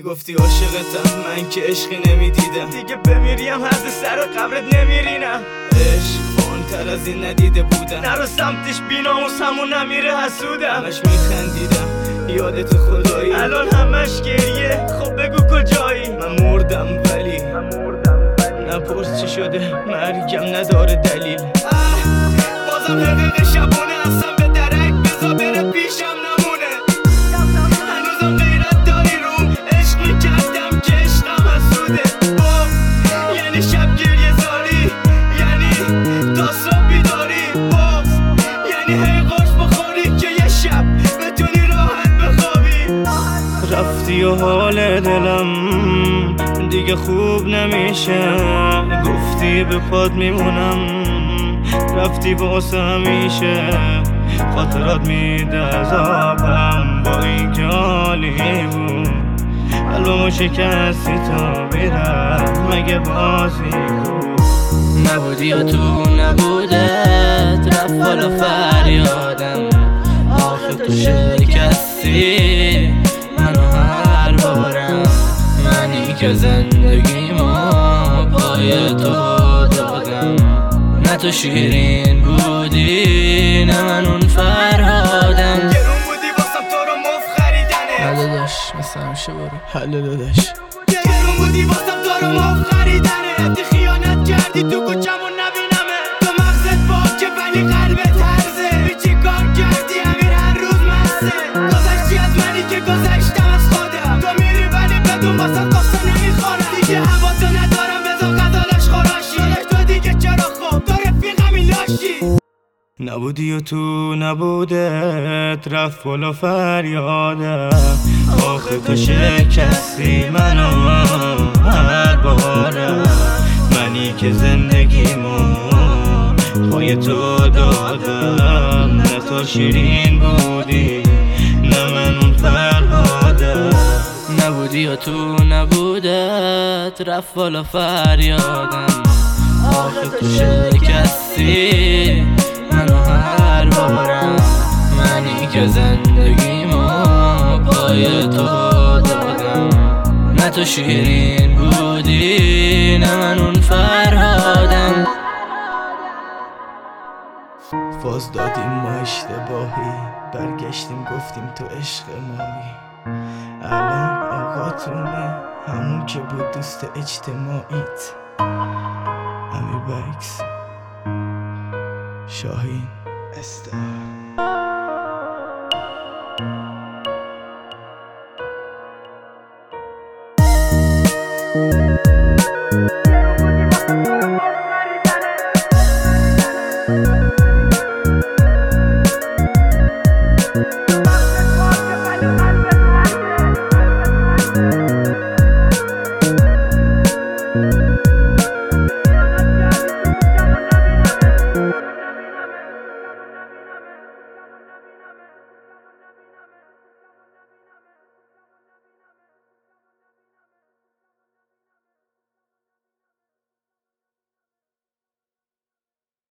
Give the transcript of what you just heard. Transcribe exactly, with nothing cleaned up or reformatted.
میگفتی عاشقتم، من که عشقی نمیدیدم. دیگه بمیریم از سر قبرت نمیرینم. عشق فانتر از این ندیده بودم. نرو سمتش بیناموس همون نمیره حسودم. همش میخندیدم یادت خدایی، الان همش گریه. خب بگو کجایی؟ من مردم ولی نپرس چی شده، مرگم نداره دلیل. بازم حقیق شبونه هستم به درک، بزا بره پیشم نمونه. هنوزم غیرت داری روم، عشق میکردم که عشقم حسوده. باز یعنی شب گریه زاری، یعنی تا صبح بیداری. باز یعنی هی قرص بخوری که یه شب بتونی راحت بخوابی. رفتی و حال دلم دیگه خوب نمیشه، گفتی به پاد میمونم، رفتی واسه همیشه. خاطرات میده عذابم با این که حالی بود. قلبمو شکستی تا بیرم، مگه بازی بود؟ نبودی و تو نبودت رفت بالا فریادم. آخه تو شکستی منو هر بارم. منی که زندگیمو پای تو دادم. نه تو شیرین بودی نه من اون فرهادم. گرون بودی واسم تو رو مفت خریدنه. حالا داشت مثل همیشه برو. حالا داداش گرون بودی واسم تو رو مفت خریدنه. رفتی خیانت کردی تو کوچمون نبینمه. تو مغزت باکه ولی قلبت هرزه. بی چی کار کردی امیر هر روز مسته. گذشتی از منی که گذشتم از خودم. تو میری ولی بدون واسم قصه نمیخورم. دیگه هوا تو ندارم بذار غزالش خوراشی. داداش تو دیگه چرا خوب تو رفیقمی لاشی. نبودی و تو نبودت رفت بالا فریادم. آخه تو شکستی منو هر بارم. منی که زندگیمو پای تو دادم. نه تو شیرین بودی نه من اون فرهادم. نبودی و تو نبودت رفت بالا فریادم. آخه تو شکستی منو هر بارم. منی که زندگیمو پای تو دادم. نه تو شیرین بودی نه من اون فرهادم. فاز دادیم ما اشتباهی، برگشتیم گفتیم تو عشق مایی. الان آقاتونه همون که بود دوست اجتماعیت. امیر بکس شاهین استار.